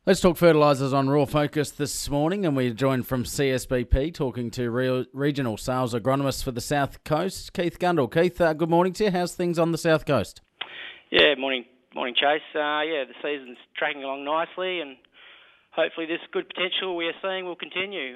Let's talk fertilisers on Raw Focus this morning, and we're joined from CSBP talking to Regional Sales Agronomist for the South Coast, Keith Gundle. Keith, good morning to you. How's things on the South Coast? Yeah, morning Chase. The season's tracking along nicely, and hopefully this good potential we are seeing will continue.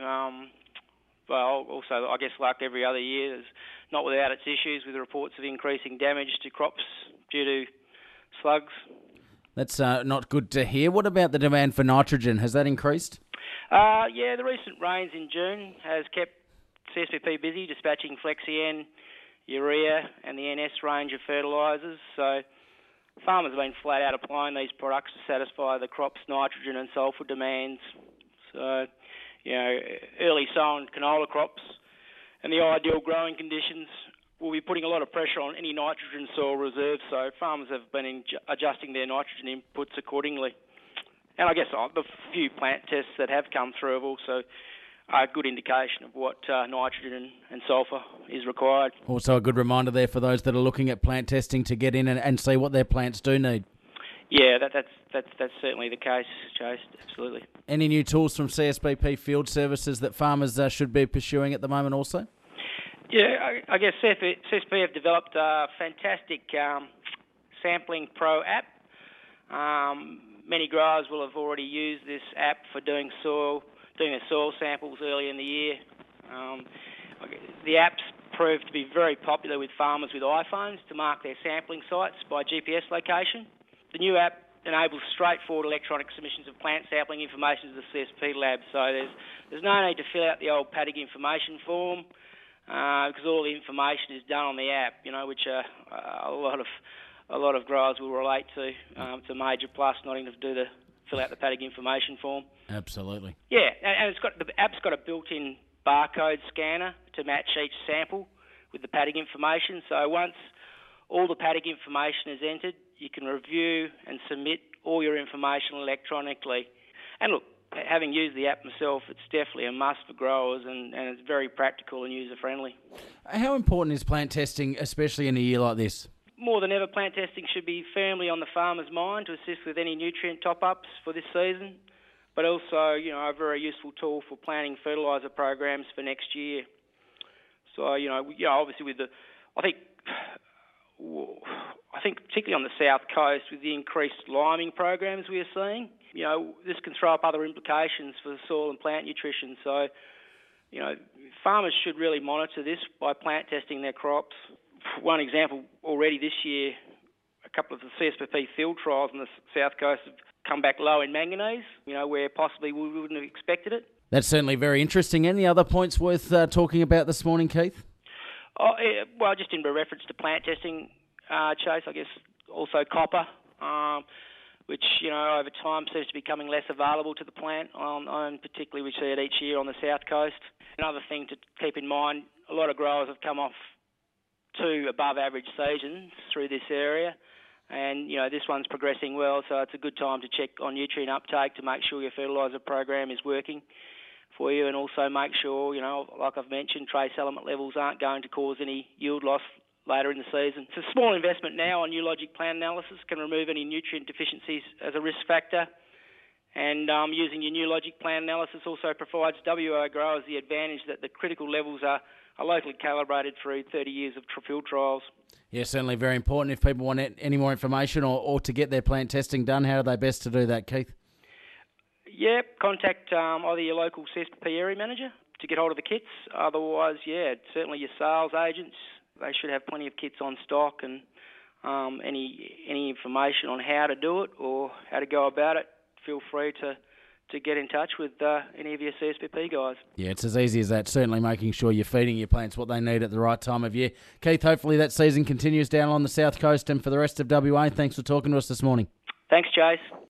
Well, also, I guess like every other year, it's not without its issues with reports of increasing damage to crops due to slugs. That's not good to hear. What about the demand for nitrogen? Has that increased? The recent rains in June has kept CSBP busy dispatching Flex-EN, urea and the NS range of fertilisers. So farmers have been flat out applying these products to satisfy the crop's nitrogen and sulphur demands. So, early sown canola crops and the ideal growing conditions will be putting a lot of pressure on any nitrogen soil reserves, so farmers have been adjusting their nitrogen inputs accordingly. And I guess the few plant tests that have come through have also a good indication of what nitrogen and sulphur is required. Also a good reminder there for those that are looking at plant testing to get in and see what their plants do need. Yeah, that's certainly the case, Chase, absolutely. Any new tools from CSBP Field Services that farmers should be pursuing at the moment also? Yeah, I guess CSP have developed a fantastic Sampling Pro app. Many growers will have already used this app for doing their soil samples early in the year. The app's proved to be very popular with farmers with iPhones to mark their sampling sites by GPS location. The new app enables straightforward electronic submissions of plant sampling information to the CSP lab, so there's no need to fill out the old paddock information form. Because all the information is done on the app, which a lot of growers will relate to. It's a major plus not having to fill out the paddock information form. Absolutely. Yeah, and the app's got a built-in barcode scanner to match each sample with the paddock information. So once all the paddock information is entered, you can review and submit all your information electronically. And look, having used the app myself, it's definitely a must for growers and it's very practical and user-friendly. How important is plant testing, especially in a year like this? More than ever, plant testing should be firmly on the farmer's mind to assist with any nutrient top-ups for this season, but also, a very useful tool for planning fertiliser programs for next year. So, obviously I think particularly on the South Coast with the increased liming programs we are seeing, this can throw up other implications for soil and plant nutrition. So, farmers should really monitor this by plant testing their crops. One example already this year, a couple of the CSBP field trials on the South Coast have come back low in manganese, where possibly we wouldn't have expected it. That's certainly very interesting. Any other points worth talking about this morning, Keith? Well, just in reference to plant testing, Chase, I guess also copper, which, over time seems to be becoming less available to the plant, and particularly we see it each year on the South Coast. Another thing to keep in mind, a lot of growers have come off 2 above average seasons through this area, and, this one's progressing well, so it's a good time to check on nutrient uptake to make sure your fertiliser program is working for you, and also make sure, like I've mentioned, trace element levels aren't going to cause any yield loss later in the season. It's a small investment now on new logic plant analysis, can remove any nutrient deficiencies as a risk factor, and using your new logic plant analysis also provides WA growers the advantage that the critical levels are locally calibrated through 30 years of field trials. Yeah, certainly very important. If people want any more information or to get their plant testing done, how are they best to do that, Keith? Yep, contact either your local CSBP area manager to get hold of the kits. Otherwise, certainly your sales agents. They should have plenty of kits on stock, and any information on how to do it or how to go about it, feel free to get in touch with any of your CSBP guys. Yeah, it's as easy as that. Certainly making sure you're feeding your plants what they need at the right time of year. Keith, hopefully that season continues down on the South Coast and for the rest of WA. Thanks for talking to us this morning. Thanks, Chase.